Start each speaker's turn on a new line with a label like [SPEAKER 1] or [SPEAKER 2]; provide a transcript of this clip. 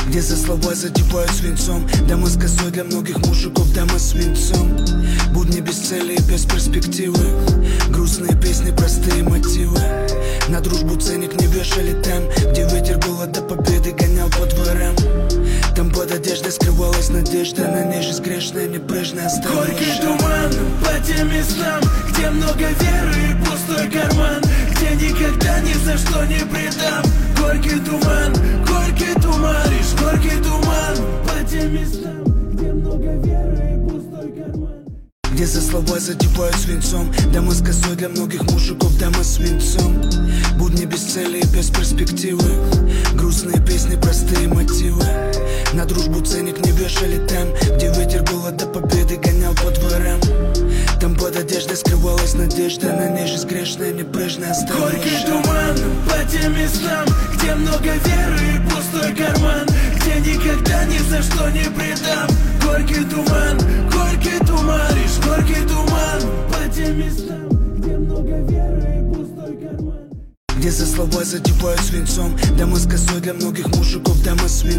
[SPEAKER 1] где за слова задевают свинцом. Дамы с косой для многих мужиков, дамы с свинцом. Будни без цели и без перспективы, грустные песни, простые мотивы. На дружбу ценник не вешали там, где ветер голода победы гонял по дворам. Там под одеждой скрывалась надежда, на ней жизнь грешная, небрежная оставалась.
[SPEAKER 2] Горький туман по тем местам, где много веры и пустой карман, где никогда ни за что не предам. Горький туман, лишь горький туман по тем местам, где много веры и пустой карман,
[SPEAKER 1] где за слова задевают свинцом. Дамы с косой для многих мужиков, дамы с свинцом. Будни без цели и без перспективы, грустные песни, простые мотивы. На дружбу ценник не вешали там, где ветер голода победы гонял по дворам. Там под одеждой скрывалась надежда, на ней жизнь грешная, небрежная оставалась.
[SPEAKER 2] Горький туман по тем местам, где много веры и пустой карман, где никогда ни за что не предам. Горький туман, лишь горький туман по тем местам, где много веры и пустой карман,
[SPEAKER 1] где за слова задевают свинцом. Дамы с косой для многих мужиков, дамы с свинцом.